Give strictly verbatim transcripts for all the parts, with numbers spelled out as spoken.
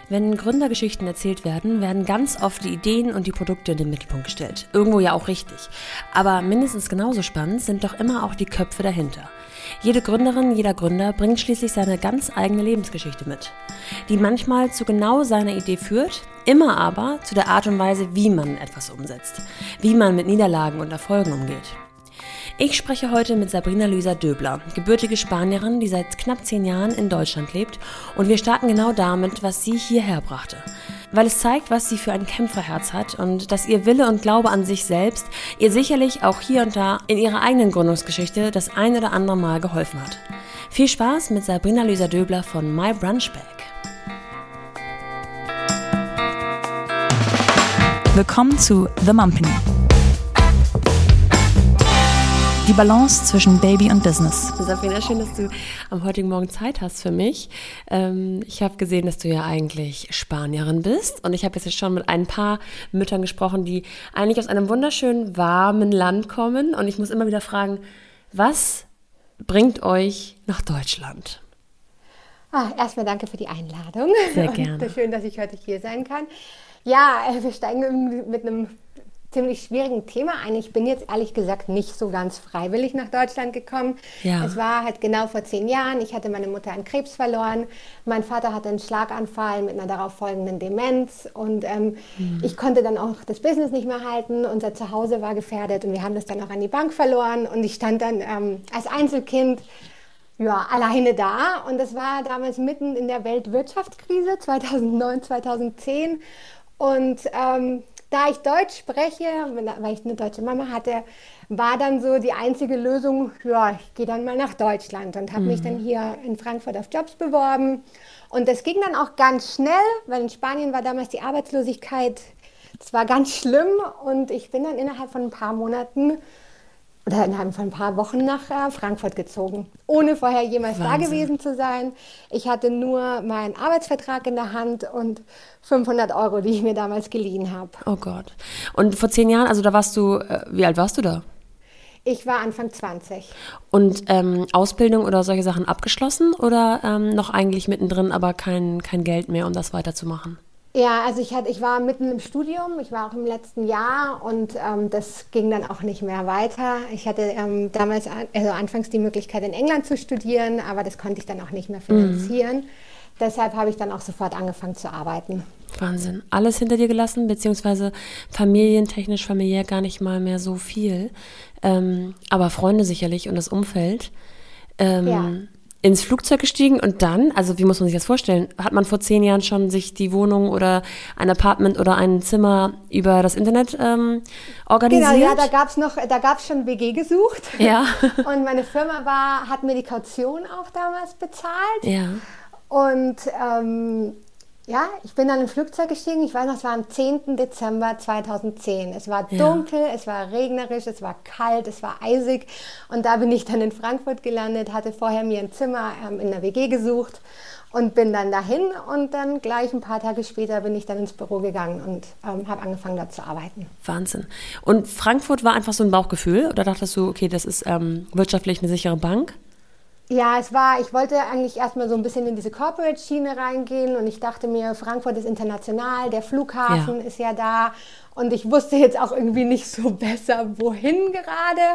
Wenn Gründergeschichten erzählt werden, werden ganz oft die Ideen und die Produkte in den Mittelpunkt gestellt. Irgendwo ja auch richtig. Aber mindestens genauso spannend sind doch immer auch die Köpfe dahinter. Jede Gründerin, jeder Gründer bringt schließlich seine ganz eigene Lebensgeschichte mit, die manchmal zu genau seiner Idee führt, immer aber zu der Art und Weise, wie man etwas umsetzt, wie man mit Niederlagen und Erfolgen umgeht. Ich spreche heute mit Sabrina Luisa Döbler, gebürtige Spanierin, die seit knapp zehn Jahren in Deutschland lebt, und wir starten genau damit, was sie hierher brachte. Weil es zeigt, was sie für ein Kämpferherz hat und dass ihr Wille und Glaube an sich selbst ihr sicherlich auch hier und da in ihrer eigenen Gründungsgeschichte das ein oder andere Mal geholfen hat. Viel Spaß mit Sabrina Luisa Döbler von My Brunch Bag. Willkommen zu The Mumpany. Die Balance zwischen Baby und Business. Sabrina, schön, dass du am heutigen Morgen Zeit hast für mich. Ähm, ich habe gesehen, dass du ja eigentlich Spanierin bist, und ich habe jetzt schon mit ein paar Müttern gesprochen, die eigentlich aus einem wunderschönen, warmen Land kommen, und ich muss immer wieder fragen, was bringt euch nach Deutschland? Ah, erstmal danke für die Einladung. Sehr gerne. Und schön, dass ich heute hier sein kann. Ja, wir steigen mit einem ziemlich schwierigen Thema ein. Ich bin jetzt ehrlich gesagt nicht so ganz freiwillig nach Deutschland gekommen. Ja. Es war halt genau vor zehn Jahren. Ich hatte meine Mutter an Krebs verloren. Mein Vater hatte einen Schlaganfall mit einer darauf folgenden Demenz. Und ähm, mhm. ich konnte dann auch das Business nicht mehr halten. Unser Zuhause war gefährdet und wir haben das dann auch an die Bank verloren. Und ich stand dann ähm, als Einzelkind ja, alleine da. Und das war damals mitten in der Weltwirtschaftskrise, zweitausendneun, zweitausendzehn. Und ähm, da ich Deutsch spreche, weil ich eine deutsche Mama hatte, war dann so die einzige Lösung, ja, ich gehe dann mal nach Deutschland und habe mhm. mich dann hier in Frankfurt auf Jobs beworben. Und das ging dann auch ganz schnell, weil in Spanien war damals die Arbeitslosigkeit, das war ganz schlimm. Und ich bin dann innerhalb von ein paar Monaten oder innerhalb von ein paar Wochen nach äh, Frankfurt gezogen, ohne vorher jemals Wahnsinn. Da gewesen zu sein. Ich hatte nur meinen Arbeitsvertrag in der Hand und fünfhundert Euro, die ich mir damals geliehen habe. Oh Gott. Und vor zehn Jahren, also da warst du, äh, wie alt warst du da? Ich war Anfang zwanzig. Und ähm, Ausbildung oder solche Sachen abgeschlossen oder ähm, noch eigentlich mittendrin, aber kein, kein Geld mehr, um das weiterzumachen? Ja, also ich, hatte, ich war mitten im Studium, ich war auch im letzten Jahr, und ähm, das ging dann auch nicht mehr weiter. Ich hatte ähm, damals, also anfangs die Möglichkeit, in England zu studieren, aber das konnte ich dann auch nicht mehr finanzieren. Mhm. Deshalb habe ich dann auch sofort angefangen zu arbeiten. Wahnsinn. Alles hinter dir gelassen, beziehungsweise familientechnisch, familiär gar nicht mal mehr so viel. Ähm, aber Freunde sicherlich und das Umfeld. Ähm, ja. Ins Flugzeug gestiegen und dann, also wie muss man sich das vorstellen, hat man vor zehn Jahren schon sich die Wohnung oder ein Apartment oder ein Zimmer über das Internet ähm, organisiert? Genau, ja, da gab es noch, da gab es schon W G gesucht. Ja. Und meine Firma war, hat mir die Kaution auch damals bezahlt. Ja. Und ähm, ja, ich bin dann im Flugzeug gestiegen. Ich weiß noch, es war am zehnten Dezember zweitausendzehn. Es war dunkel, ja. Es war regnerisch, es war kalt, es war eisig. Und da bin ich dann in Frankfurt gelandet, hatte vorher mir ein Zimmer ähm, in der W G gesucht und bin dann dahin. Und dann gleich ein paar Tage später bin ich dann ins Büro gegangen und ähm, habe angefangen, dort zu arbeiten. Wahnsinn. Und Frankfurt war einfach so ein Bauchgefühl? Oder dachtest du, okay, das ist ähm, wirtschaftlich eine sichere Bank? Ja, es war, ich wollte eigentlich erstmal so ein bisschen in diese Corporate-Schiene reingehen, und ich dachte mir, Frankfurt ist international, der Flughafen ja. ist ja da, und ich wusste jetzt auch irgendwie nicht so besser, wohin gerade.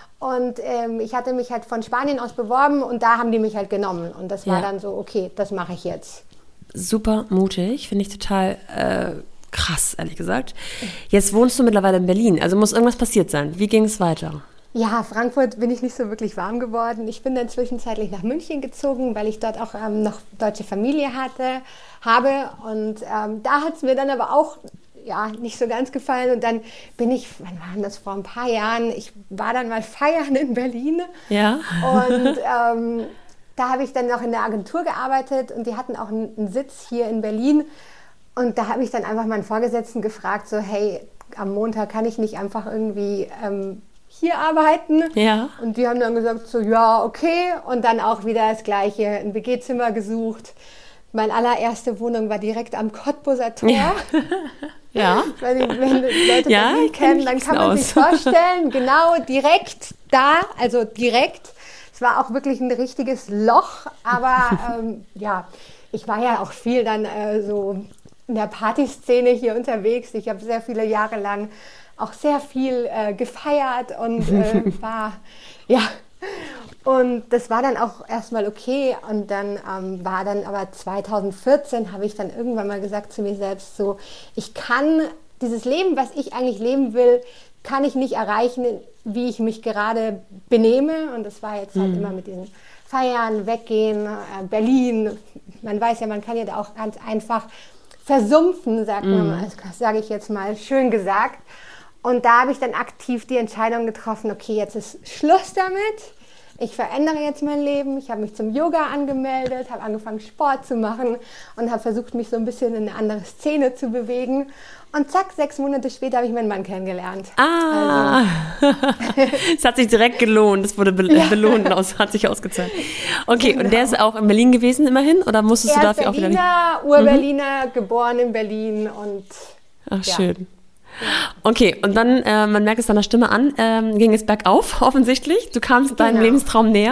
Und ähm, ich hatte mich halt von Spanien aus beworben, und da haben die mich halt genommen, und das war ja. dann so, okay, das mache ich jetzt. Super mutig, finde ich total äh, krass, ehrlich gesagt. Jetzt wohnst du mittlerweile in Berlin, also muss irgendwas passiert sein. Wie ging es weiter? Ja, Frankfurt bin ich nicht so wirklich warm geworden. Ich bin dann zwischenzeitlich nach München gezogen, weil ich dort auch ähm, noch deutsche Familie hatte, habe. Und ähm, da hat es mir dann aber auch ja, nicht so ganz gefallen. Und dann bin ich, wann war das, vor ein paar Jahren, ich war dann mal feiern in Berlin. Ja. Und ähm, da habe ich dann noch in der Agentur gearbeitet, und die hatten auch einen, einen Sitz hier in Berlin. Und da habe ich dann einfach meinen Vorgesetzten gefragt, so hey, am Montag kann ich nicht einfach irgendwie Ähm, hier arbeiten. Ja. Und die haben dann gesagt, so ja, okay. Und dann auch wieder das Gleiche, ein W G-Zimmer gesucht. Meine allererste Wohnung war direkt am Cottbuser Tor. Ja. Ja. Wenn, wenn Leute ja, Berlin kennen, dann kann man aus. sich vorstellen, genau, direkt da, also direkt. Es war auch wirklich ein richtiges Loch, aber ähm, ja, ich war ja auch viel dann äh, so in der Partyszene hier unterwegs. Ich habe sehr viele Jahre lang auch sehr viel äh, gefeiert und äh, war, ja, und das war dann auch erstmal okay. Und dann ähm, war dann aber zwanzig vierzehn, habe ich dann irgendwann mal gesagt zu mir selbst so, ich kann dieses Leben, was ich eigentlich leben will, kann ich nicht erreichen, wie ich mich gerade benehme. Und das war jetzt halt mhm. immer mit diesen Feiern, Weggehen, äh, Berlin. Man weiß ja, man kann ja da auch ganz einfach versumpfen, sagt mhm. man, also, das sage ich jetzt mal, schön gesagt. Und da habe ich dann aktiv die Entscheidung getroffen, okay, jetzt ist Schluss damit. Ich verändere jetzt mein Leben. Ich habe mich zum Yoga angemeldet, habe angefangen Sport zu machen und habe versucht, mich so ein bisschen in eine andere Szene zu bewegen. Und zack, sechs Monate später habe ich meinen Mann kennengelernt. Ah, also. Es hat sich direkt gelohnt. Es wurde be- ja. belohnt, aus, hat sich ausgezahlt. Okay, genau. Und der ist auch in Berlin gewesen immerhin? Oder musstest er du dafür Berliner, auch wieder... Ur-Berliner, mhm. geboren in Berlin und... Ach, ja. Schön. Okay, und dann, äh, man merkt es deiner Stimme an, ähm, ging es bergauf, offensichtlich. Du kamst genau. deinem Lebenstraum näher.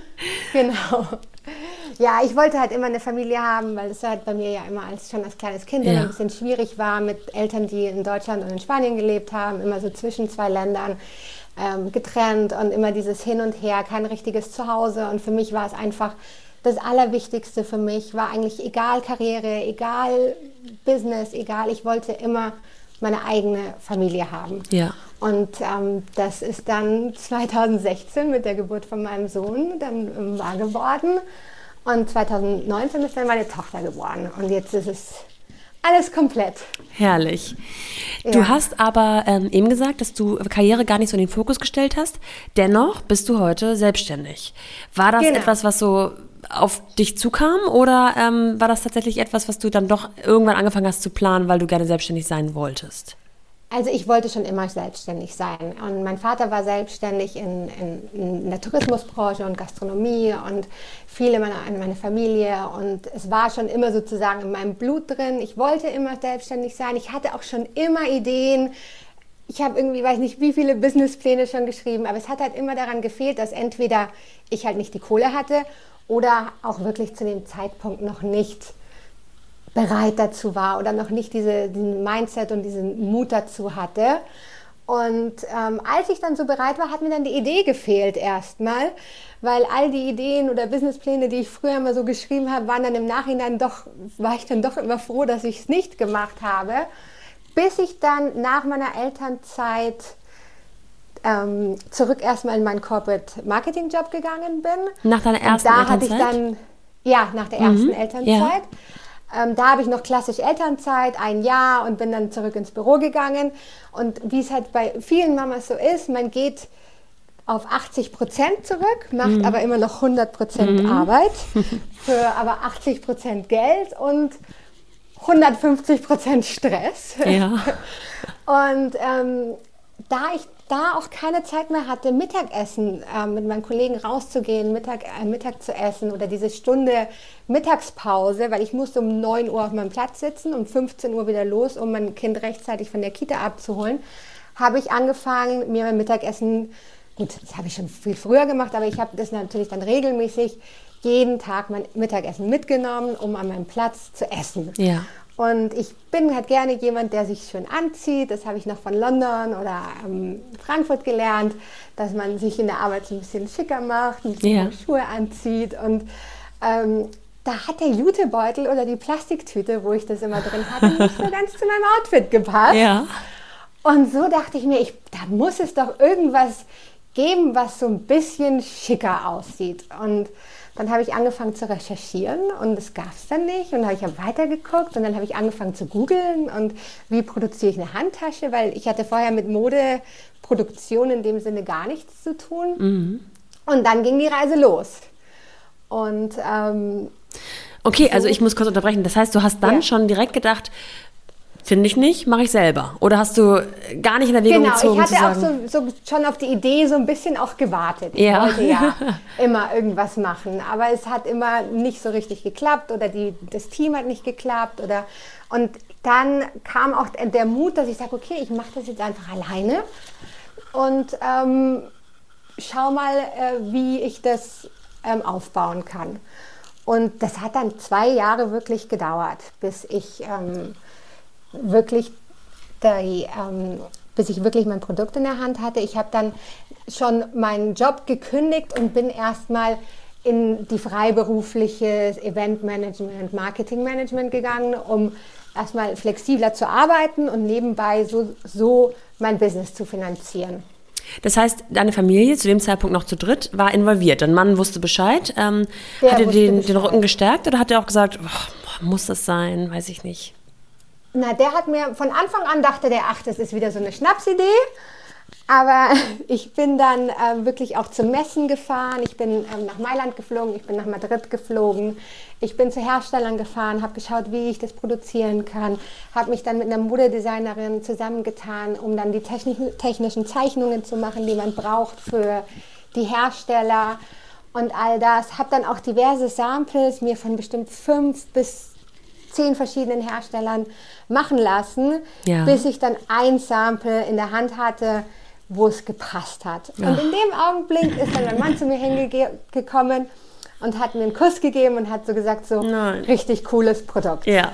Genau. Ja, ich wollte halt immer eine Familie haben, weil es halt bei mir ja immer als, schon als kleines Kind ja. immer ein bisschen schwierig war mit Eltern, die in Deutschland und in Spanien gelebt haben, immer so zwischen zwei Ländern ähm, getrennt und immer dieses Hin und Her, kein richtiges Zuhause. Und für mich war es einfach das Allerwichtigste für mich, war eigentlich egal Karriere, egal Business, egal, ich wollte immer meine eigene Familie haben. Ja. Und ähm, das ist dann zwanzig sechzehn mit der Geburt von meinem Sohn dann wahr geworden. Und zwanzig neunzehn ist dann meine Tochter geboren. Und jetzt ist es alles komplett. Herrlich. Ja. Du hast aber ähm, eben gesagt, dass du Karriere gar nicht so in den Fokus gestellt hast. Dennoch bist du heute selbstständig. War das genau. etwas, was so auf dich zukam oder ähm, war das tatsächlich etwas, was du dann doch irgendwann angefangen hast zu planen, weil du gerne selbstständig sein wolltest? Also ich wollte schon immer selbstständig sein und mein Vater war selbstständig in, in, in der Tourismusbranche und Gastronomie und viele meiner meine Familie und es war schon immer sozusagen in meinem Blut drin. Ich wollte immer selbstständig sein. Ich hatte auch schon immer Ideen. Ich habe irgendwie, weiß nicht, wie viele Businesspläne schon geschrieben, aber es hat halt immer daran gefehlt, dass entweder ich halt nicht die Kohle hatte oder auch wirklich zu dem Zeitpunkt noch nicht bereit dazu war oder noch nicht diese, diesen Mindset und diesen Mut dazu hatte. Und ähm, als ich dann so bereit war, hat mir dann die Idee gefehlt erstmal, weil all die Ideen oder Businesspläne, die ich früher immer so geschrieben habe, waren dann im Nachhinein doch, war ich dann doch immer froh, dass ich es nicht gemacht habe, bis ich dann nach meiner Elternzeit ähm, zurück erstmal in meinen Corporate Marketing Job gegangen bin. Nach deiner ersten und da Elternzeit? Hatte ich dann, ja, nach der ersten mhm. Elternzeit. Ja. Ähm, da habe ich noch klassisch Elternzeit, ein Jahr und bin dann zurück ins Büro gegangen. Und wie es halt bei vielen Mamas so ist, man geht auf achtzig Prozent zurück, macht mhm. aber immer noch hundert Prozent mhm. Arbeit, für aber achtzig Prozent Geld und hundertfünfzig Prozent Stress. Ja. Und ähm, da ich da auch keine Zeit mehr hatte, Mittagessen äh, mit meinen Kollegen rauszugehen, Mittag, äh, Mittag zu essen oder diese Stunde Mittagspause, weil ich musste um neun Uhr auf meinem Platz sitzen, um fünfzehn Uhr wieder los, um mein Kind rechtzeitig von der Kita abzuholen, habe ich angefangen, mir mein Mittagessen, gut, das habe ich schon viel früher gemacht, aber ich habe das natürlich dann regelmäßig jeden Tag mein Mittagessen mitgenommen, um an meinem Platz zu essen. Ja. Und ich bin halt gerne jemand, der sich schön anzieht. Das habe ich noch von London oder ähm, Frankfurt gelernt, dass man sich in der Arbeit so ein bisschen schicker macht, ein bisschen ja. Schuhe anzieht. Und ähm, da hat der Jutebeutel oder die Plastiktüte, wo ich das immer drin hatte, nicht so ganz zu meinem Outfit gepasst. Ja. Und so dachte ich mir, ich, da muss es doch irgendwas geben, was so ein bisschen schicker aussieht. Und dann habe ich angefangen zu recherchieren und das gab es dann nicht. Und dann habe ich ja weitergeguckt und dann habe ich angefangen zu googeln und wie produziere ich eine Handtasche, weil ich hatte vorher mit Modeproduktion in dem Sinne gar nichts zu tun. Mhm. Und dann ging die Reise los. Und ähm, okay, so, also ich muss kurz unterbrechen. Das heißt, du hast dann ja. schon direkt gedacht, finde ich nicht, mache ich selber. Oder hast du gar nicht in Erwägung genau, gezogen zu sagen? Genau, ich hatte auch so, so schon auf die Idee so ein bisschen auch gewartet. Ich ja. wollte ja immer irgendwas machen, aber es hat immer nicht so richtig geklappt oder die, das Team hat nicht geklappt. Oder, und dann kam auch der Mut, dass ich sage, okay, ich mache das jetzt einfach alleine und ähm, schau mal, äh, wie ich das ähm, aufbauen kann. Und das hat dann zwei Jahre wirklich gedauert, bis ich ähm, wirklich die, ähm, bis ich wirklich mein Produkt in der Hand hatte. Ich habe dann schon meinen Job gekündigt und bin erstmal in die freiberufliche Eventmanagement, Marketingmanagement gegangen, um erstmal flexibler zu arbeiten und nebenbei so, so mein Business zu finanzieren. Das heißt, deine Familie, zu dem Zeitpunkt noch zu dritt, war involviert. Dein Mann wusste Bescheid. Ähm, hat er den, den Rücken gestärkt oder hat er auch gesagt, oh, muss das sein, weiß ich nicht? Na, der hat mir, von Anfang an dachte der, ach, das ist wieder so eine Schnapsidee. Aber ich bin dann äh, wirklich auch zu Messen gefahren. Ich bin ähm, nach Mailand geflogen, ich bin nach Madrid geflogen. Ich bin zu Herstellern gefahren, habe geschaut, wie ich das produzieren kann. Habe mich dann mit einer Modedesignerin zusammengetan, um dann die technischen, technischen Zeichnungen zu machen, die man braucht für die Hersteller und all das. Habe dann auch diverse Samples mir von bestimmt fünf bis zehn verschiedenen Herstellern machen lassen, ja. bis ich dann ein Sample in der Hand hatte, wo es gepasst hat. Ja. Und in dem Augenblick ist dann mein Mann zu mir hingekommen und hat mir einen Kuss gegeben und hat so gesagt, so Nein. richtig cooles Produkt. Ja.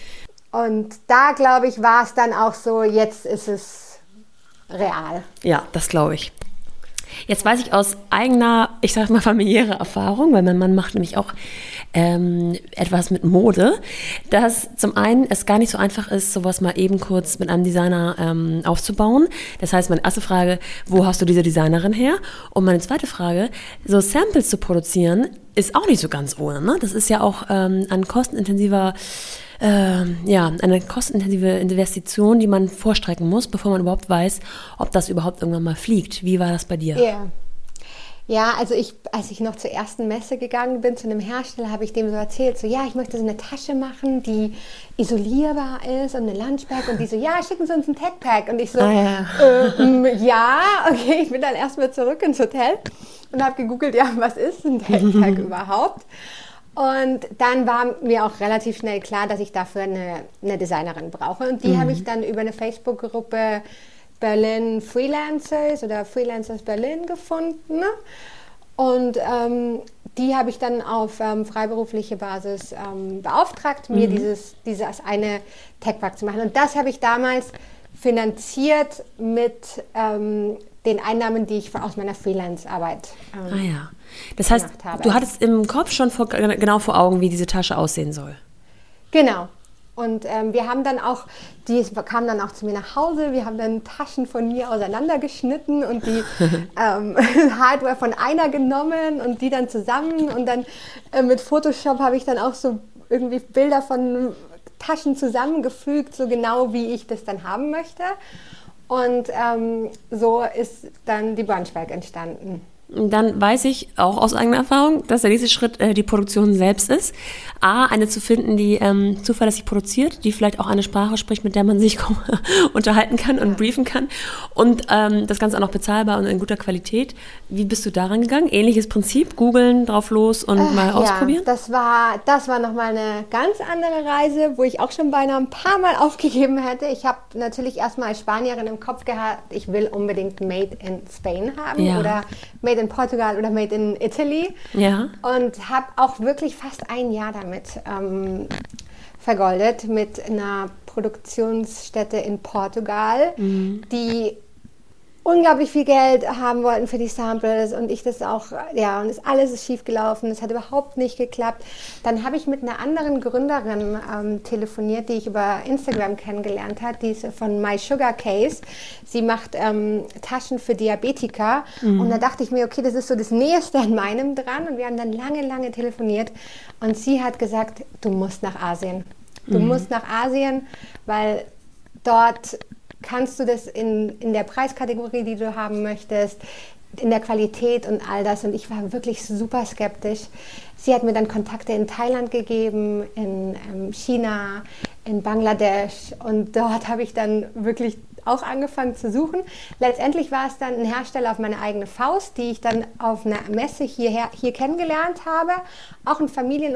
Und da, glaube ich, war es dann auch so, jetzt ist es real. Ja, das glaube ich. Jetzt weiß ich aus eigener, ich sage mal familiärer Erfahrung, weil mein Mann macht nämlich auch ähm, etwas mit Mode, dass zum einen es gar nicht so einfach ist, sowas mal eben kurz mit einem Designer ähm, aufzubauen. Das heißt, meine erste Frage, wo hast du diese Designerin her? Und meine zweite Frage, so Samples zu produzieren, ist auch nicht so ganz ohne. Ne? Das ist ja auch ähm, ein kostenintensiver Ähm, ja, eine kostenintensive Investition, die man vorstrecken muss, bevor man überhaupt weiß, ob das überhaupt irgendwann mal fliegt. Wie war das bei dir? Yeah. Ja, also ich, als ich noch zur ersten Messe gegangen bin, zu einem Hersteller, habe ich dem so erzählt, so ja, ich möchte so eine Tasche machen, die isolierbar ist und eine Lunchbag und die so, ja, schicken Sie uns ein Tech-Pack. Und ich so, ah, ja. ähm, ja, okay, ich bin dann erstmal zurück ins Hotel und habe gegoogelt, ja, was ist ein Tech-Pack überhaupt? Und dann war mir auch relativ schnell klar, dass ich dafür eine, eine Designerin brauche. Und die mhm. habe ich dann über eine Facebook-Gruppe Berlin Freelancers oder Freelancers Berlin gefunden. Und ähm, die habe ich dann auf ähm, freiberufliche Basis ähm, beauftragt, mir mhm. dieses, dieses eine Tech-Pack zu machen. Und das habe ich damals finanziert mit ähm, den Einnahmen, die ich aus meiner Freelance-Arbeit ähm, ah, ja. Das heißt, du hattest im Kopf schon vor, genau vor Augen, wie diese Tasche aussehen soll. Genau. Und ähm, wir haben dann auch, die kamen dann auch zu mir nach Hause, wir haben dann Taschen von mir auseinandergeschnitten und die ähm, Hardware von einer genommen und die dann zusammen und dann äh, mit Photoshop habe ich dann auch so irgendwie Bilder von Taschen zusammengefügt, so genau wie ich das dann haben möchte. Und ähm, so ist dann die Brunchbag entstanden. Dann weiß ich auch aus eigener Erfahrung, dass der nächste Schritt äh, die Produktion selbst ist. A, eine zu finden, die ähm, zuverlässig produziert, die vielleicht auch eine Sprache spricht, mit der man sich unterhalten kann und ja. briefen kann. Und ähm, das Ganze auch noch bezahlbar und in guter Qualität. Wie bist du daran gegangen? Ähnliches Prinzip, googeln, drauf los und äh, mal ausprobieren? Ja, das war, das war nochmal eine ganz andere Reise, wo ich auch schon beinahe ein paar Mal aufgegeben hätte. Ich habe natürlich erstmal als Spanierin im Kopf gehabt, ich will unbedingt Made in Spain haben ja. oder Made in Portugal oder Made in Italy. Ja. Und habe auch wirklich fast ein Jahr damit ähm, vergoldet mit einer Produktionsstätte in Portugal, mhm. die unglaublich viel Geld haben wollten für die Samples und ich das auch, ja, und das alles ist schief gelaufen, es hat überhaupt nicht geklappt. Dann habe ich mit einer anderen Gründerin ähm, telefoniert, die ich über Instagram kennengelernt habe, die ist von My Sugar Case. Sie macht ähm, Taschen für Diabetiker mhm. und da dachte ich mir, okay, das ist so das Nächste an meinem dran und wir haben dann lange, lange telefoniert und sie hat gesagt, du musst nach Asien. Du mhm. musst nach Asien, weil dort kannst du das in, in der Preiskategorie, die du haben möchtest, in der Qualität und all das. Und ich war wirklich super skeptisch. Sie hat mir dann Kontakte in Thailand gegeben, in ähm, China, in Bangladesch. Und dort habe ich dann wirklich auch angefangen zu suchen. Letztendlich war es dann ein Hersteller auf meine eigene Faust, die ich dann auf einer Messe hierher, hier kennengelernt habe. Auch ein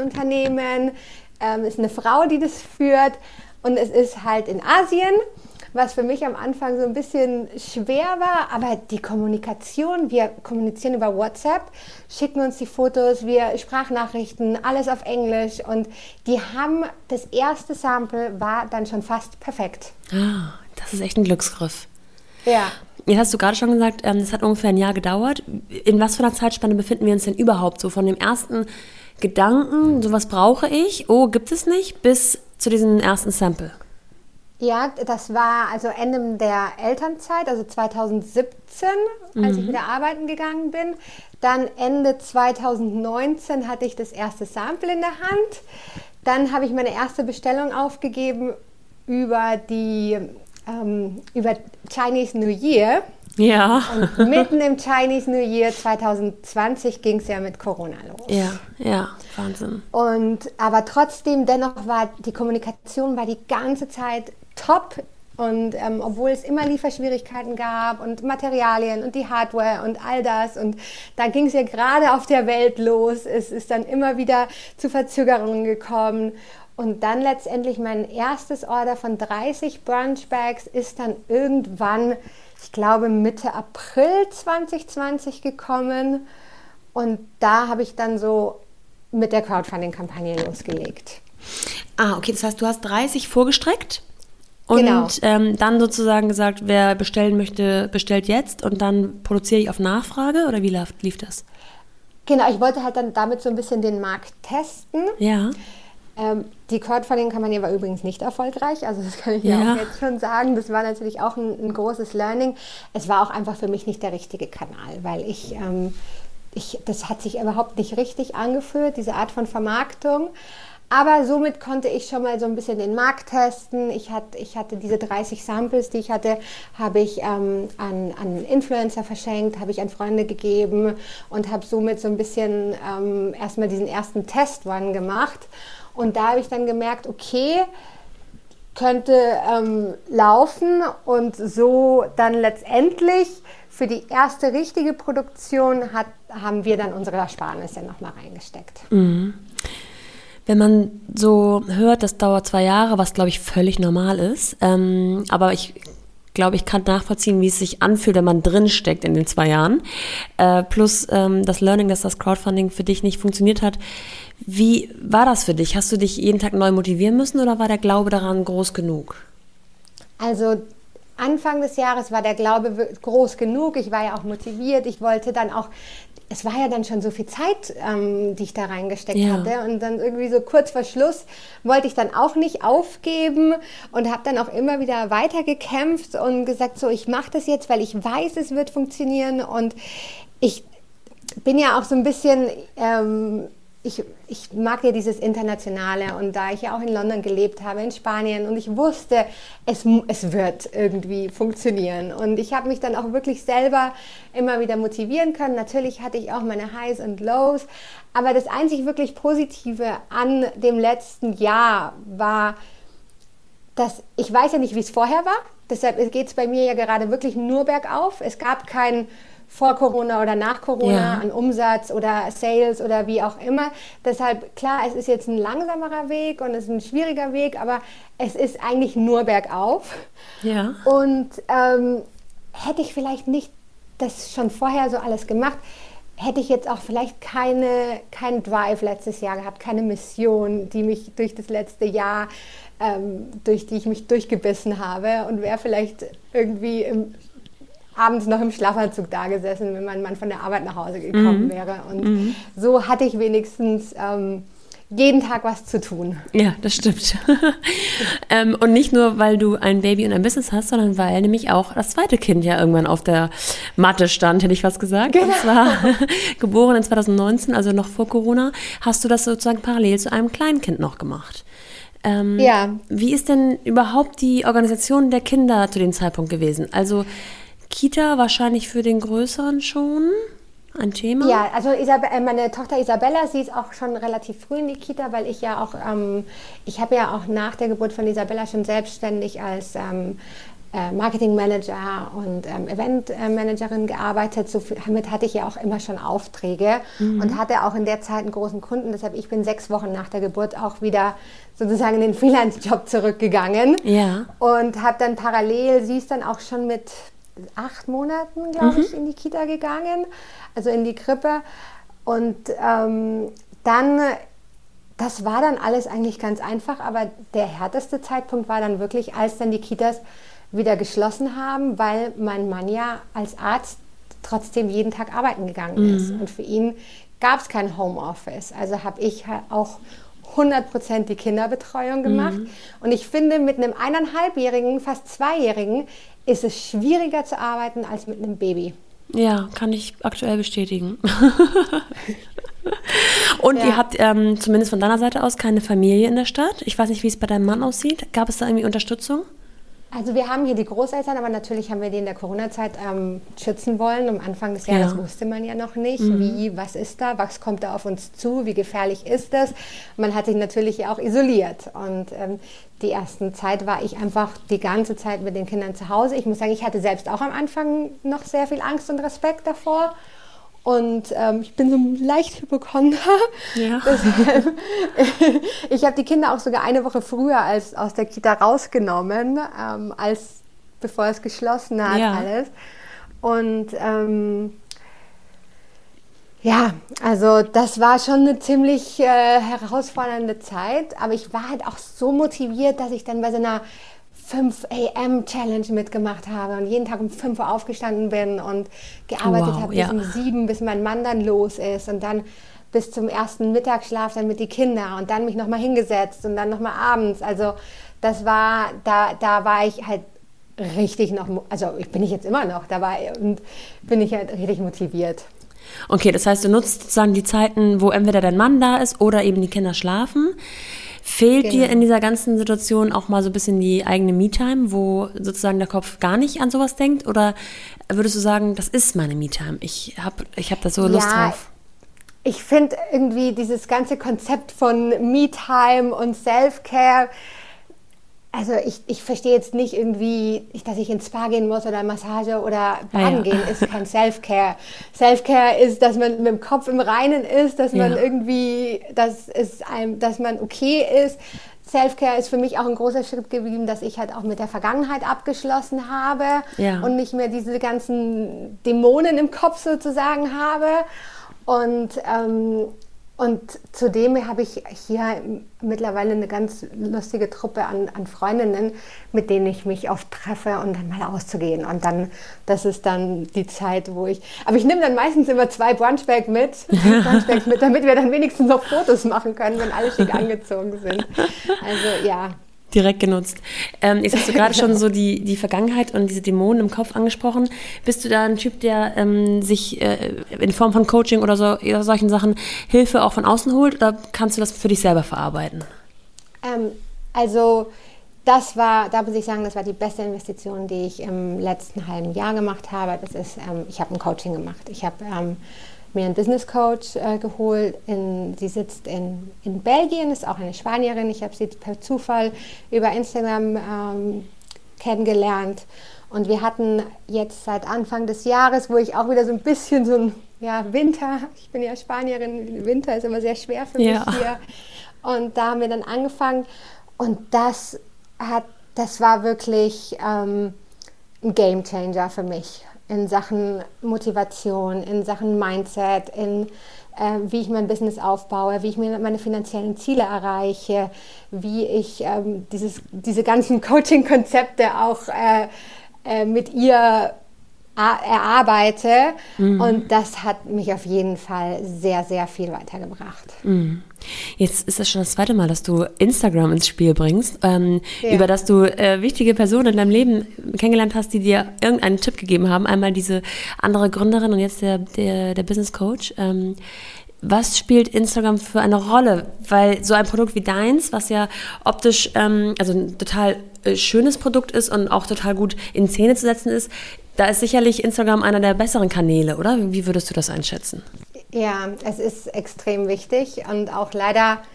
Familienunternehmen, ähm, ist eine Frau, die das führt. Und es ist halt in Asien. was für mich am Anfang so ein bisschen schwer war, aber die Kommunikation, wir kommunizieren über WhatsApp, schicken uns die Fotos, wir Sprachnachrichten, alles auf Englisch und die haben, das erste Sample war dann schon fast perfekt. Ah, das ist echt ein Glücksgriff. Ja. Jetzt hast du gerade schon gesagt, ähm, das hat ungefähr ein Jahr gedauert. In was für einer Zeitspanne befinden wir uns denn überhaupt so von dem ersten Gedanken, sowas brauche ich, oh, gibt es nicht, bis zu diesem ersten Sample? Ja, das war also Ende der Elternzeit, also zweitausendsiebzehn, mhm. als ich wieder arbeiten gegangen bin. Dann Ende zweitausendneunzehn hatte ich das erste Sample in der Hand. Dann habe ich meine erste Bestellung aufgegeben über die ähm, über Chinese New Year. Ja. Und mitten im Chinese New Year zwanzig zwanzig ging es ja mit Corona los. Ja, ja, Wahnsinn. Und aber trotzdem, dennoch war die Kommunikation war die ganze Zeit top. Und ähm, obwohl es immer Lieferschwierigkeiten gab und Materialien und die Hardware und all das und da ging es ja gerade auf der Welt los, es ist dann immer wieder zu Verzögerungen gekommen. Und dann letztendlich mein erstes Order von dreißig Brunch Bags ist dann irgendwann, ich glaube Mitte April zwanzig zwanzig gekommen und da habe ich dann so mit der Crowdfunding-Kampagne losgelegt. Ah, okay, das heißt, du hast dreißig vorgestreckt und genau. ähm, dann sozusagen gesagt, wer bestellen möchte, bestellt jetzt und dann produziere ich auf Nachfrage oder wie lief, lief das? Genau, ich wollte halt dann damit so ein bisschen den Markt testen. Ja. Ähm, die Crowdfunding-Kampagne war übrigens nicht erfolgreich, also das kann ich ja, ja auch jetzt schon sagen. Das war natürlich auch ein, ein großes Learning. Es war auch einfach für mich nicht der richtige Kanal, weil ich, ähm, ich, das hat sich überhaupt nicht richtig angefühlt, diese Art von Vermarktung. Aber somit konnte ich schon mal so ein bisschen den Markt testen. Ich hatte, ich hatte diese dreißig Samples, die ich hatte, habe ich ähm, an, an Influencer verschenkt, habe ich an Freunde gegeben und habe somit so ein bisschen ähm, erstmal diesen ersten Test-Run gemacht. Und da habe ich dann gemerkt, okay, könnte ähm, laufen und so dann letztendlich für die erste richtige Produktion hat, haben wir dann unsere Ersparnisse nochmal reingesteckt. Mhm. Wenn man so hört, das dauert zwei Jahre, was glaube ich völlig normal ist, ähm, aber ich glaube, ich kann nachvollziehen, wie es sich anfühlt, wenn man drinsteckt in den zwei Jahren, äh, plus ähm, das Learning, dass das Crowdfunding für dich nicht funktioniert hat. Wie war das für dich? Hast du dich jeden Tag neu motivieren müssen oder war der Glaube daran groß genug? Also Anfang des Jahres war der Glaube groß genug. Ich war ja auch motiviert. Ich wollte dann auch, es war ja dann schon so viel Zeit, ähm, die ich da reingesteckt ja. hatte. Und dann irgendwie so kurz vor Schluss wollte ich dann auch nicht aufgeben und habe dann auch immer wieder weitergekämpft und gesagt, so ich mache das jetzt, weil ich weiß, es wird funktionieren. Und ich bin ja auch so ein bisschen... Ähm, Ich, ich mag ja dieses Internationale und da ich ja auch in London gelebt habe, in Spanien und ich wusste, es, es wird irgendwie funktionieren und ich habe mich dann auch wirklich selber immer wieder motivieren können. Natürlich hatte ich auch meine Highs und Lows, aber das einzig wirklich Positive an dem letzten Jahr war, dass ich weiß ja nicht, wie es vorher war, deshalb geht es bei mir ja gerade wirklich nur bergauf. Es gab keinen vor Corona oder nach Corona ja. an Umsatz oder Sales oder wie auch immer. Deshalb, klar, es ist jetzt ein langsamerer Weg und es ist ein schwieriger Weg, aber es ist eigentlich nur bergauf. Ja. Und ähm, hätte ich vielleicht nicht das schon vorher so alles gemacht, hätte ich jetzt auch vielleicht keine, keinen Drive letztes Jahr gehabt, keine Mission, die mich durch das letzte Jahr, ähm, durch die ich mich durchgebissen habe und wäre vielleicht irgendwie im abends noch im Schlafanzug da gesessen, wenn mein Mann von der Arbeit nach Hause gekommen mhm. wäre. Und mhm. so hatte ich wenigstens ähm, jeden Tag was zu tun. Ja, das stimmt. ähm, und nicht nur, weil du ein Baby und ein Business hast, sondern weil nämlich auch das zweite Kind ja irgendwann auf der Matte stand, hätte ich was gesagt. Genau. Und zwar geboren in zwanzig neunzehn, also noch vor Corona, hast du das sozusagen parallel zu einem Kleinkind noch gemacht. Ähm, ja. Wie ist denn überhaupt die Organisation der Kinder zu dem Zeitpunkt gewesen? Also Kita wahrscheinlich für den Größeren schon ein Thema? Ja, also Isab- meine Tochter Isabella, sie ist auch schon relativ früh in die Kita, weil ich ja auch, ähm, ich habe ja auch nach der Geburt von Isabella schon selbstständig als ähm, äh, Marketingmanager und ähm, Eventmanagerin gearbeitet. So viel, damit hatte ich ja auch immer schon Aufträge mhm. und hatte auch in der Zeit einen großen Kunden. Deshalb ich bin sechs Wochen nach der Geburt auch wieder sozusagen in den Freelance-Job zurückgegangen. Ja. Und habe dann parallel, sie ist dann auch schon mit acht Monaten, glaube mhm. ich, in die Kita gegangen, also in die Krippe. Und ähm, dann, das war dann alles eigentlich ganz einfach, aber der härteste Zeitpunkt war dann wirklich, als dann die Kitas wieder geschlossen haben, weil mein Mann ja als Arzt trotzdem jeden Tag arbeiten gegangen ist. Mhm. Und für ihn gab es kein Homeoffice. Also habe ich halt auch hundert Prozent die Kinderbetreuung gemacht. Mhm. Und ich finde, mit einem eineinhalbjährigen, fast zweijährigen, ist es schwieriger zu arbeiten als mit einem Baby. Ja, kann ich aktuell bestätigen. Und ja. ihr habt ähm, zumindest von deiner Seite aus keine Familie in der Stadt. Ich weiß nicht, wie es bei deinem Mann aussieht. Gab es da irgendwie Unterstützung? Also wir haben hier die Großeltern, aber natürlich haben wir die in der Corona-Zeit ähm, schützen wollen. Am Anfang des Jahres ja. wusste man ja noch nicht, mhm. wie, was ist da, was kommt da auf uns zu, wie gefährlich ist das. Man hat sich natürlich auch isoliert und ähm, die erste Zeit war ich einfach die ganze Zeit mit den Kindern zu Hause. Ich muss sagen, ich hatte selbst auch am Anfang noch sehr viel Angst und Respekt davor. Und ähm, ich bin so leicht Hypochonder. Ja. Deshalb, ich habe die Kinder auch sogar eine Woche früher als aus der Kita rausgenommen, ähm, als bevor es geschlossen hat, ja. alles. Und ähm, ja, also das war schon eine ziemlich äh, herausfordernde Zeit. Aber ich war halt auch so motiviert, dass ich dann bei so einer fünf A M Challenge mitgemacht habe und jeden Tag um fünf Uhr aufgestanden bin und gearbeitet wow, habe bis ja. um sieben, bis mein Mann dann los ist und dann bis zum ersten Mittagsschlaf dann mit den Kindern und dann mich nochmal hingesetzt und dann nochmal abends. Also das war, da, da war ich halt richtig noch, also ich bin ich jetzt immer noch dabei und bin ich halt richtig motiviert. Okay, das heißt, du nutzt sozusagen die Zeiten, wo entweder dein Mann da ist oder eben die Kinder schlafen. Fehlt genau. dir in dieser ganzen Situation auch mal so ein bisschen die eigene Me-Time, wo sozusagen der Kopf gar nicht an sowas denkt? Oder würdest du sagen, das ist meine Me-Time, ich habe ich hab da so Lust ja, drauf? Ich finde irgendwie dieses ganze Konzept von Me-Time und Self-Care, also ich, ich verstehe jetzt nicht irgendwie, dass ich ins Spa gehen muss oder Massage oder baden ja, ja. gehen, ist kein Self-Care. Self-Care ist, dass man mit dem Kopf im Reinen ist, dass man ja. irgendwie, dass, es einem, dass man okay ist. Self-Care ist für mich auch ein großer Schritt gewesen, dass ich halt auch mit der Vergangenheit abgeschlossen habe ja. und nicht mehr diese ganzen Dämonen im Kopf sozusagen habe. Und ähm, Und zudem habe ich hier mittlerweile eine ganz lustige Truppe an, an Freundinnen, mit denen ich mich oft treffe und dann mal auszugehen. Und dann, das ist dann die Zeit, wo ich, aber ich nehme dann meistens immer zwei Brunchbags mit, Brunchbags mit, damit wir dann wenigstens noch Fotos machen können, wenn alle schick angezogen sind. Also ja. Direkt genutzt. Ähm, jetzt hast du gerade schon so die, die Vergangenheit und diese Dämonen im Kopf angesprochen. Bist du da ein Typ, der ähm, sich äh, in Form von Coaching oder so oder solchen Sachen Hilfe auch von außen holt, oder kannst du das für dich selber verarbeiten? Ähm, also das war, da muss ich sagen, das war die beste Investition, die ich im letzten halben Jahr gemacht habe. Das ist, ähm, ich habe ein Coaching gemacht. Ich habe ähm, mir einen Business Coach äh, geholt. In, sie sitzt in, in Belgien, ist auch eine Spanierin. Ich habe sie per Zufall über Instagram ähm, kennengelernt. Und wir hatten jetzt seit Anfang des Jahres, wo ich auch wieder so ein bisschen so ein ja, Winter, ich bin ja Spanierin, Winter ist immer sehr schwer für ja. mich hier. Und da haben wir dann angefangen. Und das, hat, das war wirklich ähm, ein Game Changer für mich. In Sachen Motivation, in Sachen Mindset, in äh, wie ich mein Business aufbaue, wie ich mir meine finanziellen Ziele erreiche, wie ich ähm, dieses, diese ganzen Coaching-Konzepte auch äh, äh, mit ihr erarbeite. Mhm. Und das hat mich auf jeden Fall sehr, sehr viel weitergebracht. Mhm. Jetzt ist das schon das zweite Mal, dass du Instagram ins Spiel bringst, ähm, ja. über das du äh, wichtige Personen in deinem Leben kennengelernt hast, die dir irgendeinen Tipp gegeben haben. Einmal diese andere Gründerin und jetzt der, der, der Business Coach. Ähm, was spielt Instagram für eine Rolle? Weil so ein Produkt wie deins, was ja optisch ähm, also ein total äh, schönes Produkt ist und auch total gut in Szene zu setzen ist, da ist sicherlich Instagram einer der besseren Kanäle, oder? Wie würdest du das einschätzen? Ja, es ist extrem wichtig und auch leider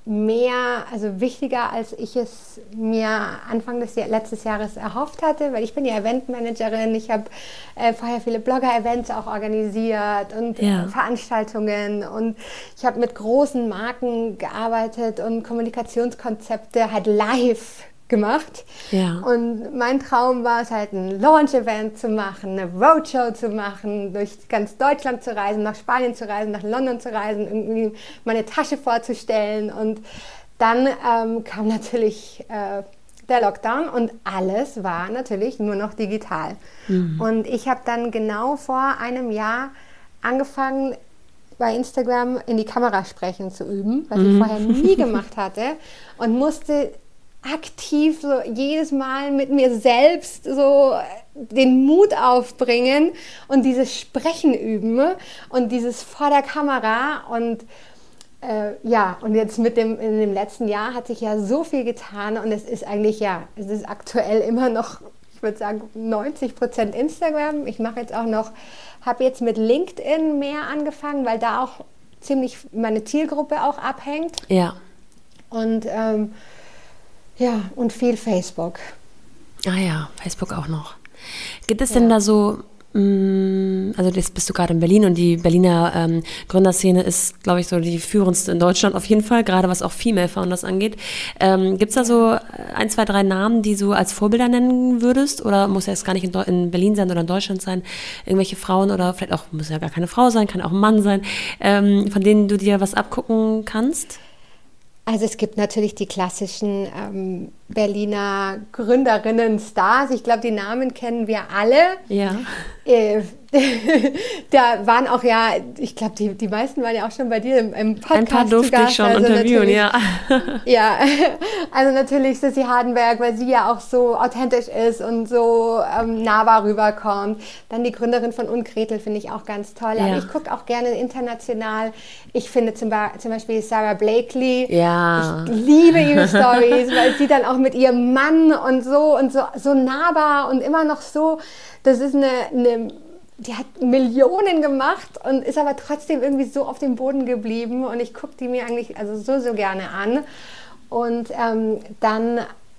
mehr, also wichtiger, als ich es mir Anfang des Jahr, letztes Jahres erhofft hatte, weil ich bin ja Eventmanagerin, ich habe äh, vorher viele Blogger-Events auch organisiert und ja. äh, Veranstaltungen und ich habe mit großen Marken gearbeitet und Kommunikationskonzepte halt live gemacht. Ja. Und mein Traum war es halt, ein Launch-Event zu machen, eine Roadshow zu machen, durch ganz Deutschland zu reisen, nach Spanien zu reisen, nach London zu reisen, irgendwie meine Tasche vorzustellen. Und dann ähm, kam natürlich äh, der Lockdown und alles war natürlich nur noch digital. Mhm. Und ich habe dann genau vor einem Jahr angefangen, bei Instagram in die Kamera sprechen zu üben, was mhm. ich vorher nie gemacht hatte und musste aktiv so jedes Mal mit mir selbst so den Mut aufbringen und dieses Sprechen üben und dieses vor der Kamera und äh, ja, und jetzt mit dem, in dem letzten Jahr hat sich ja so viel getan und es ist eigentlich, ja, es ist aktuell immer noch, ich würde sagen, neunzig Prozent Instagram. Ich mache jetzt auch noch, habe jetzt mit LinkedIn mehr angefangen, weil da auch ziemlich meine Zielgruppe auch abhängt. Ja. Und ähm, ja, und viel Facebook. Ah ja, Facebook auch noch. Gibt es ja. denn da so, mh, also jetzt bist du gerade in Berlin und die Berliner ähm, Gründerszene ist, glaube ich, so die führendste in Deutschland auf jeden Fall, gerade was auch Female Founders angeht. Ähm, gibt es da so ein, zwei, drei Namen, die du als Vorbilder nennen würdest? Oder muss ja jetzt gar nicht in, Deu- in Berlin sein oder in Deutschland sein? Irgendwelche Frauen oder vielleicht auch, muss ja gar keine Frau sein, kann auch ein Mann sein, ähm, von denen du dir was abgucken kannst? Also es gibt natürlich die klassischen ähm, Berliner Gründerinnen-Stars. Ich glaube, die Namen kennen wir alle. Ja. Äh, da waren auch ja, ich glaube, die, die meisten waren ja auch schon bei dir im, im Podcast. Ein paar durfte ich schon also interviewen, ja. Ja, also natürlich Sissi Hardenberg, weil sie ja auch so authentisch ist und so ähm, nahbar rüberkommt. Dann die Gründerin von Unkretel finde ich auch ganz toll. Ja. Aber ich gucke auch gerne international. Ich finde zum, Ba- zum Beispiel Sarah Blakely. Ja. Ich liebe ihre Storys, weil sie dann auch mit ihrem Mann und so und so, so nahbar und immer noch so, das ist eine, eine die hat Millionen gemacht und ist aber trotzdem irgendwie so auf dem Boden geblieben und ich gucke die mir eigentlich also so, so gerne an. Und ähm, dann,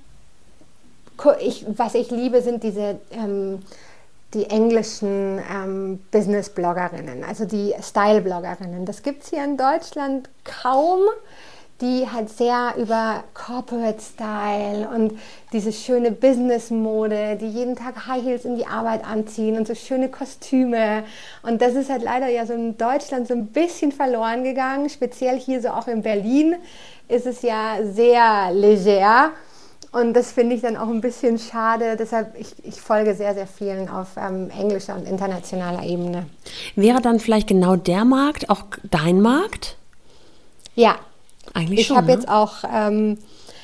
ich, was ich liebe, sind diese ähm, die englischen ähm, Business-Bloggerinnen, also die Style-Bloggerinnen. Das gibt es hier in Deutschland kaum, die halt sehr über Corporate Style und diese schöne Business-Mode, die jeden Tag High Heels in die Arbeit anziehen und so schöne Kostüme. Und das ist halt leider ja so in Deutschland so ein bisschen verloren gegangen. Speziell hier so auch in Berlin ist es ja sehr leger. Und das finde ich dann auch ein bisschen schade. Deshalb, ich, ich folge sehr, sehr vielen auf ähm, englischer und internationaler Ebene. Wäre dann vielleicht genau der Markt auch dein Markt? Ja. Eigentlich ich schon, habe ne? jetzt auch ähm,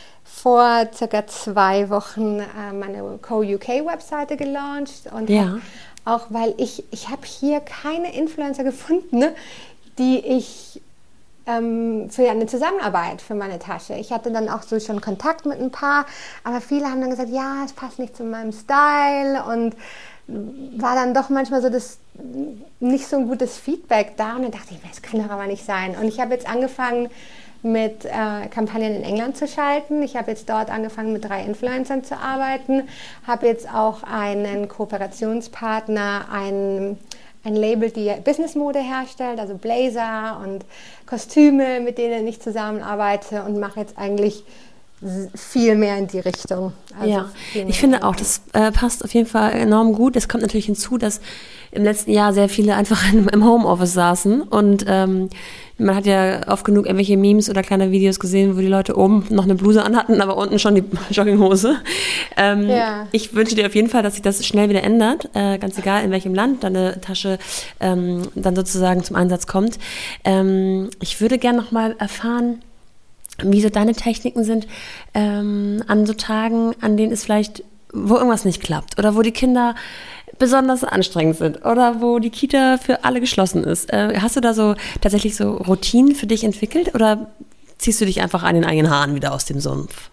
vor circa zwei Wochen äh, meine Co-U K-Webseite gelauncht und ja. auch, weil ich, ich habe hier keine Influencer gefunden, ne, die ich ähm, für eine Zusammenarbeit für meine Tasche. Ich hatte dann auch so schon Kontakt mit ein paar, aber viele haben dann gesagt, ja, es passt nicht zu meinem Style und war dann doch manchmal so das nicht so ein gutes Feedback da und dann dachte ich mir, das kann doch aber nicht sein. Und ich habe jetzt angefangen, mit äh, Kampagnen in England zu schalten. Ich habe jetzt dort angefangen, mit drei Influencern zu arbeiten, habe jetzt auch einen Kooperationspartner, ein, ein Label, die Businessmode herstellt, also Blazer und Kostüme, mit denen ich zusammenarbeite und mache jetzt eigentlich viel mehr in die Richtung. Also ja, ich finde auch, das äh, passt auf jeden Fall enorm gut. Es kommt natürlich hinzu, dass im letzten Jahr sehr viele einfach im Homeoffice saßen und ähm, man hat ja oft genug irgendwelche Memes oder kleine Videos gesehen, wo die Leute oben noch eine Bluse anhatten, aber unten schon die Jogginghose. Ähm, ja. Ich wünsche dir auf jeden Fall, dass sich das schnell wieder ändert, äh, ganz egal in welchem Land deine Tasche ähm, dann sozusagen zum Einsatz kommt. Ähm, ich würde gerne noch mal erfahren, wie so deine Techniken sind ähm, an so Tagen, an denen es vielleicht, wo irgendwas nicht klappt oder wo die Kinder besonders anstrengend sind oder wo die Kita für alle geschlossen ist. Äh, hast du da so tatsächlich so Routinen für dich entwickelt oder ziehst du dich einfach an den eigenen Haaren wieder aus dem Sumpf?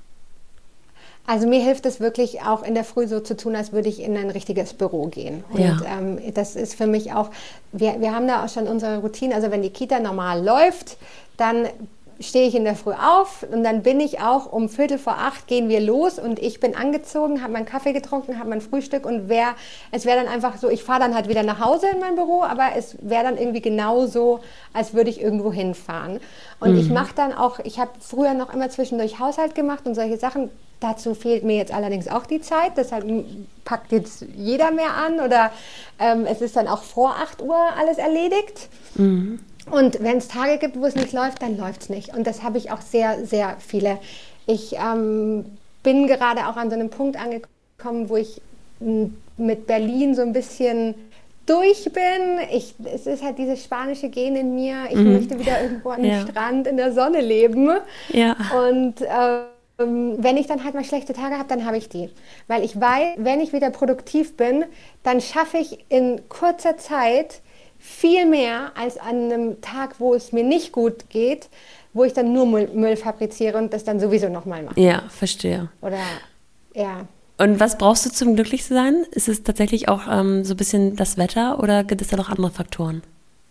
Also mir hilft es wirklich auch in der Früh so zu tun, als würde ich in ein richtiges Büro gehen. Und ja. ähm, das ist für mich auch, wir, wir haben da auch schon unsere Routine, also wenn die Kita normal läuft, dann stehe ich in der Früh auf und dann bin ich auch um Viertel vor acht gehen wir los und ich bin angezogen, habe meinen Kaffee getrunken, habe mein Frühstück und wär, es wäre dann einfach so, ich fahre dann halt wieder nach Hause in mein Büro, aber es wäre dann irgendwie genauso, als würde ich irgendwo hinfahren. Und mhm. ich mache dann auch, ich habe früher noch immer zwischendurch Haushalt gemacht und solche Sachen. Dazu fehlt mir jetzt allerdings auch die Zeit, deshalb packt jetzt jeder mehr an oder ähm, es ist dann auch vor acht Uhr alles erledigt. Mhm. Und wenn es Tage gibt, wo es nicht läuft, dann läuft es nicht. Und das habe ich auch sehr, sehr viele. Ich ähm, bin gerade auch an so einem Punkt angekommen, wo ich m, mit Berlin so ein bisschen durch bin. Ich, es ist halt dieses spanische Gen in mir. Ich mhm. möchte wieder irgendwo an dem ja. Strand in der Sonne leben. Ja. Und äh, wenn ich dann halt mal schlechte Tage habe, dann habe ich die. Weil ich weiß, wenn ich wieder produktiv bin, dann schaffe ich in kurzer Zeit viel mehr als an einem Tag, wo es mir nicht gut geht, wo ich dann nur Müll, Müll fabriziere und das dann sowieso nochmal mache. Ja, verstehe. Oder, ja. Und was brauchst du zum Glücklichsein? Ist es tatsächlich auch ähm, so ein bisschen das Wetter oder gibt es da noch andere Faktoren?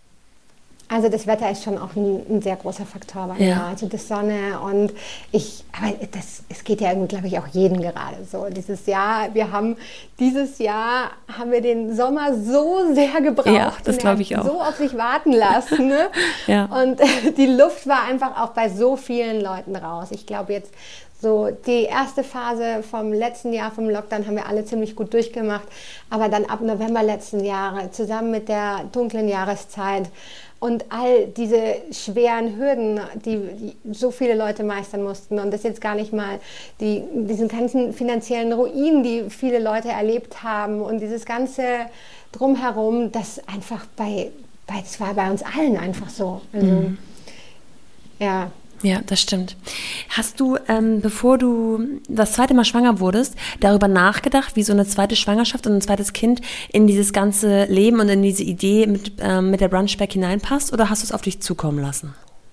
Also das Wetter ist schon auch ein, ein sehr großer Faktor bei mir. Ja. Also die Sonne und ich, aber das, es geht ja irgendwie, glaube ich, auch jeden gerade so. Dieses Jahr, wir haben, dieses Jahr haben wir den Sommer so sehr gebraucht. Ja, das glaube ich auch. So auf sich warten lassen. Ne? Ja. Und die Luft war einfach auch bei so vielen Leuten raus. Ich glaube jetzt, so die erste Phase vom letzten Jahr, vom Lockdown, haben wir alle ziemlich gut durchgemacht. Aber dann ab November letzten Jahres, zusammen mit der dunklen Jahreszeit, und all diese schweren Hürden, die, die so viele Leute meistern mussten und das jetzt gar nicht mal die, diesen ganzen finanziellen Ruin, die viele Leute erlebt haben und dieses ganze Drumherum, das einfach bei, bei das war bei uns allen einfach so. Also, mhm. ja. Ja, das stimmt. Hast du, ähm, bevor du das zweite Mal schwanger wurdest, darüber nachgedacht, wie so eine zweite Schwangerschaft und ein zweites Kind in dieses ganze Leben und in diese Idee mit, ähm, mit der Brunchback hineinpasst oder hast du es auf dich zukommen lassen?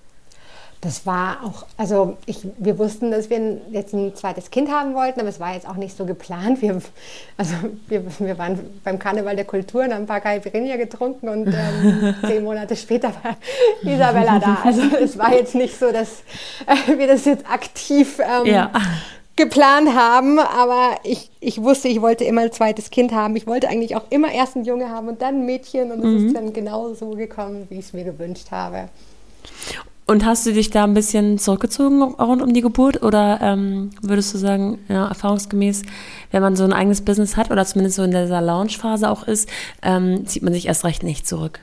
Das war auch, also ich, wir wussten, dass wir jetzt ein zweites Kind haben wollten, aber es war jetzt auch nicht so geplant. Wir, also wir, wir waren beim Karneval der Kultur und haben ein paar Caipirinha getrunken und ähm, zehn Monate später war Isabella da. Also es war jetzt nicht so, dass äh, wir das jetzt aktiv ähm, ja. geplant haben, aber ich, ich wusste, ich wollte immer ein zweites Kind haben. Ich wollte eigentlich auch immer erst einen Junge haben und dann ein Mädchen und es mhm. ist dann genau so gekommen, wie ich es mir gewünscht habe. Und hast du dich da ein bisschen zurückgezogen rund um die Geburt oder ähm, würdest du sagen, ja, erfahrungsgemäß, wenn man so ein eigenes Business hat oder zumindest so in dieser Launch-Phase auch ist, ähm, zieht man sich erst recht nicht zurück?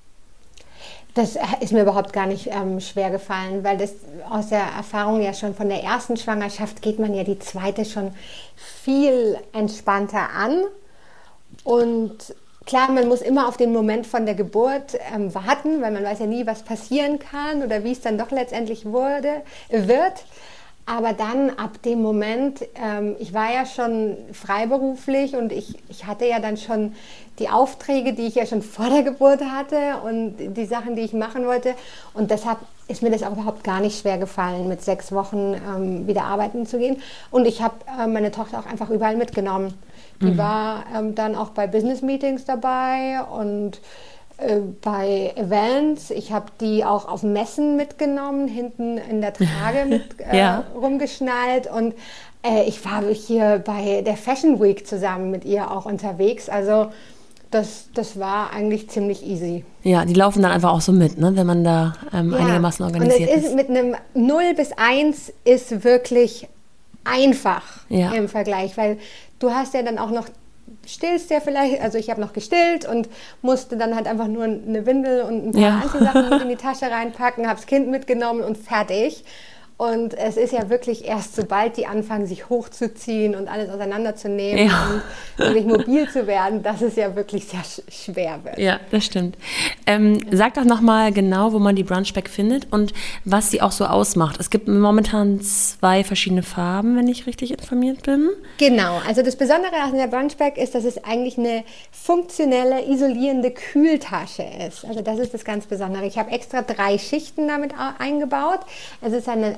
Das ist mir überhaupt gar nicht ähm, schwer gefallen, weil das aus der Erfahrung ja schon von der ersten Schwangerschaft geht man ja die zweite schon viel entspannter an und klar, man muss immer auf den Moment von der Geburt ähm, warten, weil man weiß ja nie, was passieren kann oder wie es dann doch letztendlich wurde, wird. Aber dann ab dem Moment, ähm, ich war ja schon freiberuflich und ich, ich hatte ja dann schon die Aufträge, die ich ja schon vor der Geburt hatte und die Sachen, die ich machen wollte. Und deshalb ist mir das auch überhaupt gar nicht schwer gefallen, mit sechs Wochen ähm, wieder arbeiten zu gehen. Und ich habe äh, meine Tochter auch einfach überall mitgenommen. Die mhm. war ähm, dann auch bei Business-Meetings dabei und äh, bei Events. Ich habe die auch auf Messen mitgenommen, hinten in der Trage mit äh, ja. rumgeschnallt. Und äh, ich war hier bei der Fashion Week zusammen mit ihr auch unterwegs. Also das, das war eigentlich ziemlich easy. Ja, die laufen dann einfach auch so mit, ne, wenn man da ähm, ja. einigermaßen organisiert und es ist. ist. Mit einem null bis eins ist wirklich einfach ja. im Vergleich, weil du hast ja dann auch noch, stillst ja vielleicht, also ich habe noch gestillt und musste dann halt einfach nur eine Windel und ein paar ja. Anziehsachen mit in die Tasche reinpacken, habe das Kind mitgenommen und fertig. Und es ist ja wirklich erst, sobald die anfangen, sich hochzuziehen und alles auseinanderzunehmen ja. und wirklich mobil zu werden, dass es ja wirklich sehr sch- schwer wird. Ja, das stimmt. Ähm, sag doch nochmal genau, wo man die Brunchback findet und was sie auch so ausmacht. Es gibt momentan zwei verschiedene Farben, wenn ich richtig informiert bin. Genau, also das Besondere an der Brunchback ist, dass es eigentlich eine funktionelle, isolierende Kühltasche ist. Also das ist das ganz Besondere. Ich habe extra drei Schichten damit eingebaut. Es ist eine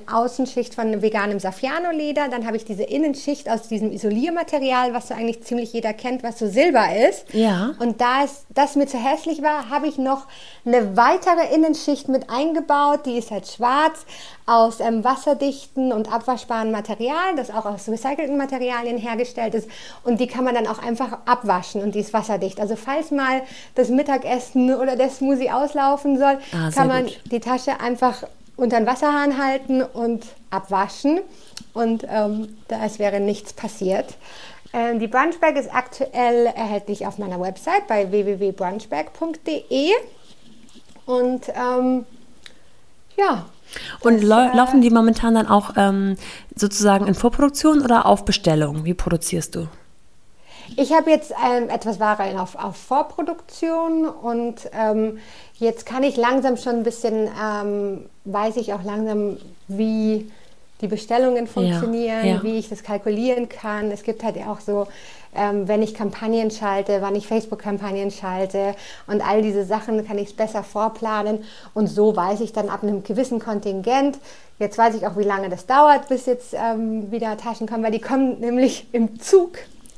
Außenschicht von veganem Saffiano-Leder, dann habe ich diese Innenschicht aus diesem Isoliermaterial, was so eigentlich ziemlich jeder kennt, was so Silber ist. Ja. Und da es, das mir zu hässlich war, habe ich noch eine weitere Innenschicht mit eingebaut, die ist halt schwarz, aus ähm, wasserdichten und abwaschbaren Material, das auch aus recycelten Materialien hergestellt ist, und die kann man dann auch einfach abwaschen und die ist wasserdicht. Also falls mal das Mittagessen oder der Smoothie auslaufen soll, ah, kann man gut. die Tasche einfach unter den Wasserhahn halten und abwaschen und ähm, es wäre nichts passiert. Ähm, die Brunchbag ist aktuell erhältlich auf meiner Website bei w w w punkt brunchbag punkt d e und ähm, ja. Und das, lau- äh, laufen die momentan dann auch ähm, sozusagen in Vorproduktion oder auf Bestellung? Wie produzierst du? Ich habe jetzt ähm, etwas Ware auf, auf Vorproduktion und ähm, jetzt kann ich langsam schon ein bisschen, ähm, weiß ich auch langsam, wie die Bestellungen funktionieren, ja, ja. wie ich das kalkulieren kann. Es gibt halt auch so, ähm, wenn ich Kampagnen schalte, wann ich Facebook-Kampagnen schalte und all diese Sachen kann ich besser vorplanen und so weiß ich dann ab einem gewissen Kontingent, jetzt weiß ich auch, wie lange das dauert, bis jetzt ähm, wieder Taschen kommen, weil die kommen nämlich im Zug.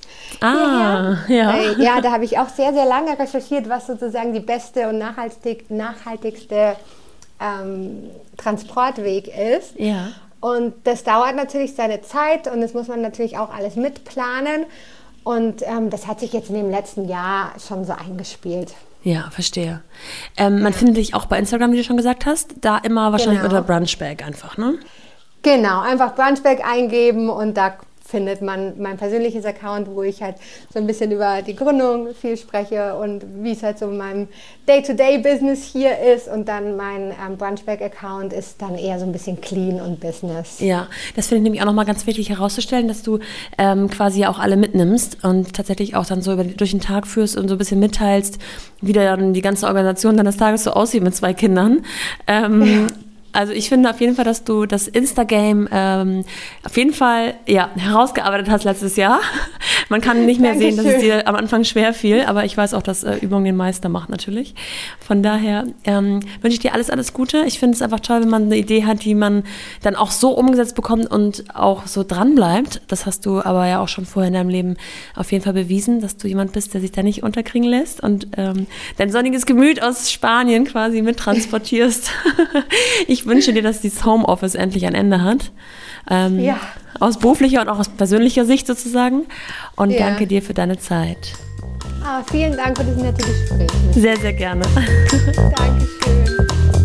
Ah, ja. Äh, ja, da habe ich auch sehr, sehr lange recherchiert, was sozusagen die beste und nachhaltig, nachhaltigste ähm, Transportweg ist. Ja. Und das dauert natürlich seine Zeit und das muss man natürlich auch alles mitplanen. Und ähm, das hat sich jetzt in dem letzten Jahr schon so eingespielt. Ja, verstehe. Ähm, man ja. findet dich auch bei Instagram, wie du schon gesagt hast, da immer wahrscheinlich genau. unter Brunchbag einfach, ne? Genau, einfach Brunchbag eingeben und da findet man mein persönliches Account, wo ich halt so ein bisschen über die Gründung viel spreche und wie es halt so in meinem Day-to-Day-Business hier ist. Und dann mein ähm, Brunchbag-Account ist dann eher so ein bisschen clean und Business. Ja, das finde ich nämlich auch nochmal ganz wichtig herauszustellen, dass du ähm, quasi ja auch alle mitnimmst und tatsächlich auch dann so über, durch den Tag führst und so ein bisschen mitteilst, wie dann die ganze Organisation deines Tages so aussieht mit zwei Kindern. Ähm, ja. Also ich finde auf jeden Fall, dass du das Insta-Game ähm, auf jeden Fall ja, herausgearbeitet hast letztes Jahr. Man kann nicht mehr Dankeschön. Sehen, dass es dir am Anfang schwer fiel, aber ich weiß auch, dass äh, Übung den Meister macht natürlich. Von daher ähm, wünsche ich dir alles, alles Gute. Ich finde es einfach toll, wenn man eine Idee hat, die man dann auch so umgesetzt bekommt und auch so dran bleibt. Das hast du aber ja auch schon vorher in deinem Leben auf jeden Fall bewiesen, dass du jemand bist, der sich da nicht unterkriegen lässt und ähm, dein sonniges Gemüt aus Spanien quasi mittransportierst. Ich Ich wünsche dir, dass dieses Homeoffice endlich ein Ende hat. Ähm, ja. Aus beruflicher und auch aus persönlicher Sicht sozusagen. Und ja. danke dir für deine Zeit. Ah, vielen Dank für das nette Gespräch. Sehr, sehr gerne. Dankeschön.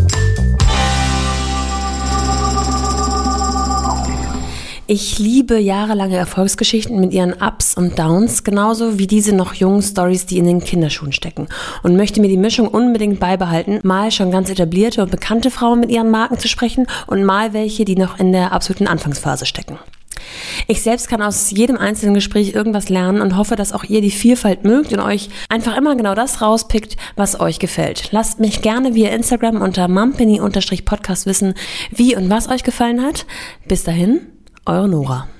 Ich liebe jahrelange Erfolgsgeschichten mit ihren Ups und Downs, genauso wie diese noch jungen Stories, die in den Kinderschuhen stecken. Und möchte mir die Mischung unbedingt beibehalten, mal schon ganz etablierte und bekannte Frauen mit ihren Marken zu sprechen und mal welche, die noch in der absoluten Anfangsphase stecken. Ich selbst kann aus jedem einzelnen Gespräch irgendwas lernen und hoffe, dass auch ihr die Vielfalt mögt und euch einfach immer genau das rauspickt, was euch gefällt. Lasst mich gerne via Instagram unter mumpany Podcast wissen, wie und was euch gefallen hat. Bis dahin, eure Nora.